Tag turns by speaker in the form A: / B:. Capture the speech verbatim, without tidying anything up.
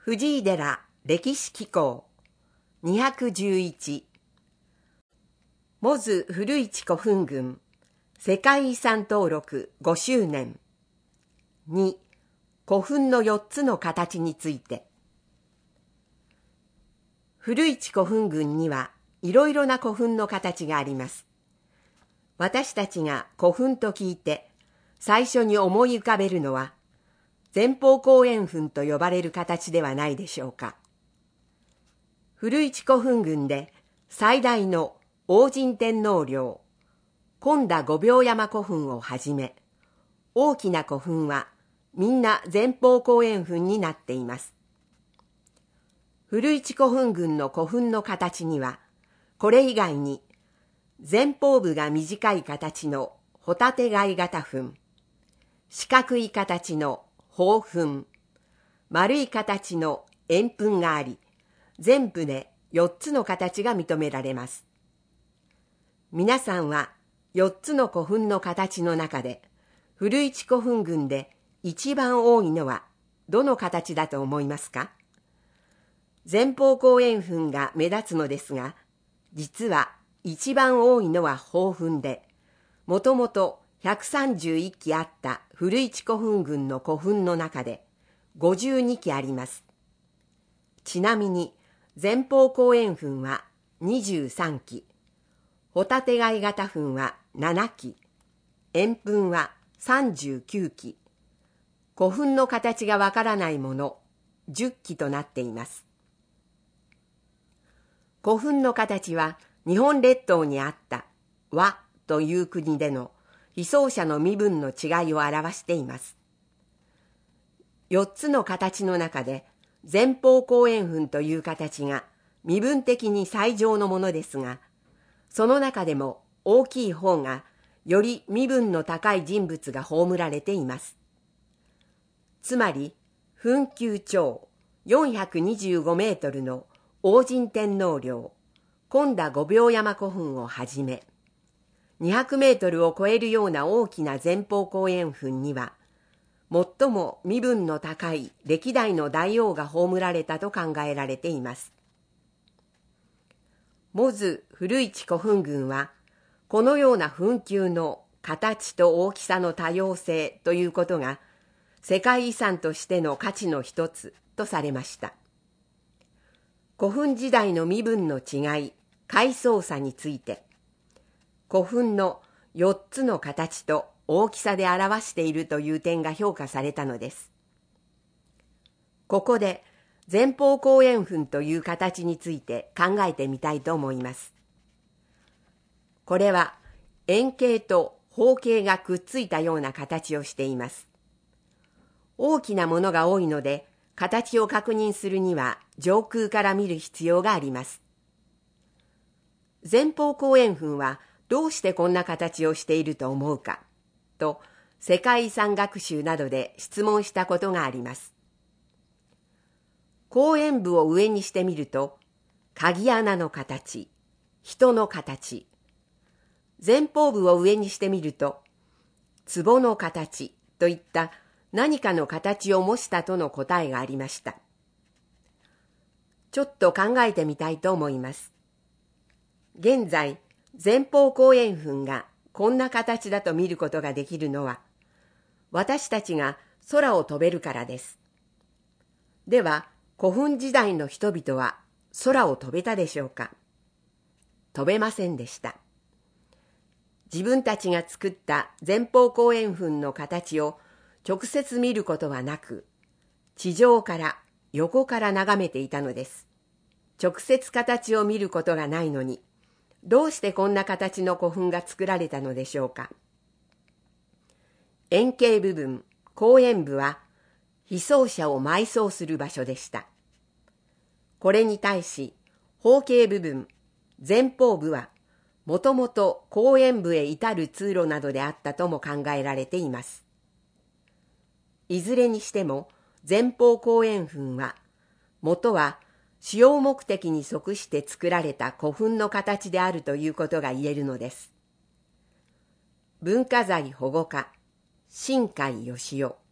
A: 藤井寺歴史紀行にひゃくじゅういちモズ古市古墳群世界遺産登録ごしゅうねん。に古墳のよっつの形について。古市古墳群にはいろいろな古墳の形があります。私たちが古墳と聞いて最初に思い浮かべるのは前方後円墳と呼ばれる形ではないでしょうか。古市古墳群で最大の王神天皇陵、今田御廟山古墳をはじめ、大きな古墳はみんな前方後円墳になっています。古市古墳群の古墳の形には、これ以外に前方部が短い形のホタテ貝型墳、四角い形の宝墳、丸い形の円墳があり、全部でよっつの形が認められます。皆さんはよっつの古墳の形の中で、古市古墳群で一番多いのはどの形だと思いますか？前方後円墳が目立つのですが、実は一番多いのは宝墳で、もともとひゃくさんじゅういっきあった古市古墳群の古墳の中でごじゅうにきあります。ちなみに前方後円墳はにじゅうさんき、ホタテ貝型墳はななき、円墳はさんじゅうきゅうき、古墳の形がわからないものじゅっきとなっています。古墳の形は日本列島にあった和という国での被葬者の身分の違いを表しています。よっつの形の中で前方後円墳という形が身分的に最上のものですが、その中でも大きい方がより身分の高い人物が葬られています。つまり墳丘長よんひゃくにじゅうごメートルの王神天皇陵、今田御廟山古墳をはじめ、にひゃくメートルを超えるような大きな前方後円墳には、最も身分の高い歴代の大王が葬られたと考えられています。モズ古市古墳群は、このような墳丘の形と大きさの多様性ということが、世界遺産としての価値の一つとされました。古墳時代の身分の違い、階層差について、古墳のよっつの形と大きさで表しているという点が評価されたのです。ここで前方後円墳という形について考えてみたいと思います。これは円形と方形がくっついたような形をしています。大きなものが多いので、形を確認するには上空から見る必要があります。前方後円墳はどうしてこんな形をしていると思うかと世界遺産学習などで質問したことがあります。後円部を上にしてみると鍵穴の形、人の形、前方部を上にしてみると壺の形といった何かの形を模したとの答えがありました。ちょっと考えてみたいと思います。現在前方後円墳がこんな形だと見ることができるのは、私たちが空を飛べるからです。では、古墳時代の人々は空を飛べたでしょうか？飛べませんでした。自分たちが作った前方後円墳の形を直接見ることはなく、地上から横から眺めていたのです。直接形を見ることがないのに、どうしてこんな形の古墳が作られたのでしょうか。円形部分、後円部は被葬者を埋葬する場所でした。これに対し方形部分、前方部はもともと後円部へ至る通路などであったとも考えられています。いずれにしても前方後円墳は元は使用目的に即して作られた古墳の形であるということが言えるのです。文化財保護課新海義雄。